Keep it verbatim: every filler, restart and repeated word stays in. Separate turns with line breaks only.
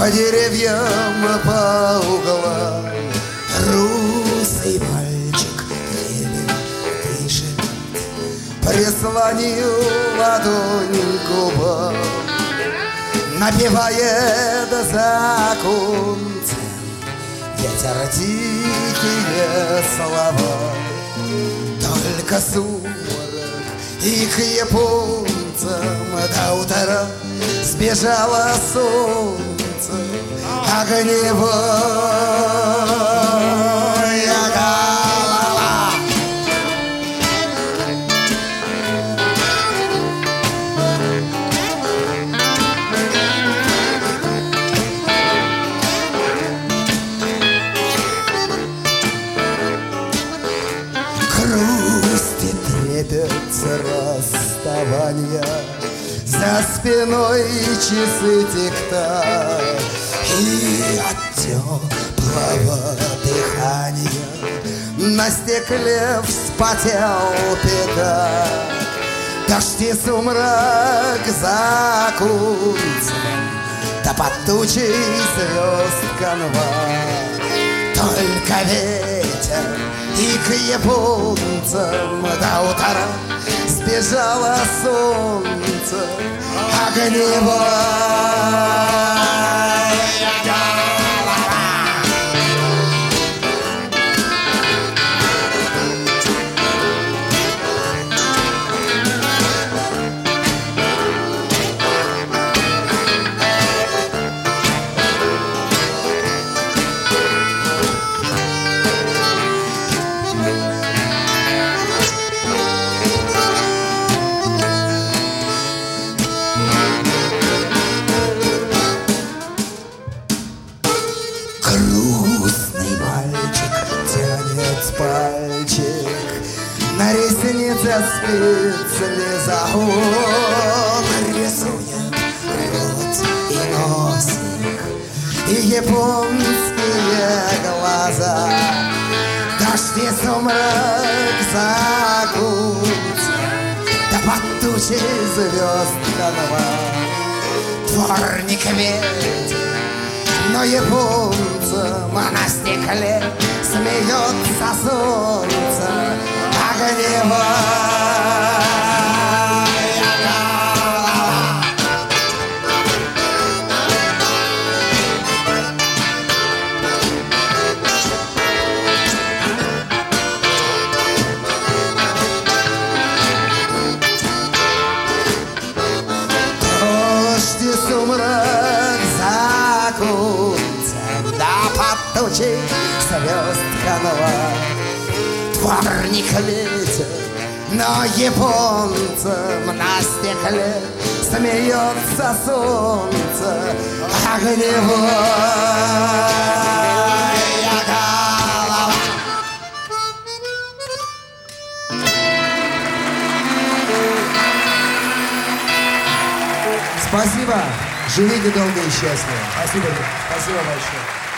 по деревьям, по углам. Русый мальчик еле дышит, прислонил ладонь к губам, напевает за оконцем ветер тихие слова. Только сумрак и к японцам до утра сбежало солнце огневая голова. Грусть и трепет расставания, за спиной часы тик-так, и от теплого дыхания на стекле вспотел пятак. Дождь и сумрак за оконцем, да под тучей звезд канва. Только ветер и к японцам до утра сбежало солнце огневая голова. Грустный мальчик тянет пальчик, на реснице спит слеза. Он рисует рот и носик, и японские глаза. Дождь и сумрак за оконцем, да под тучей звезд канва. Дворник ветер, но японцам на стекле смеется солнце огневая голова. Дождь и сумрак за оконцем, да под тучей звезд канва. Дворник ветер, но японцам на стекле смеется солнце огневая голова.
Спасибо. Живите долго и счастливо. Спасибо. Спасибо большое.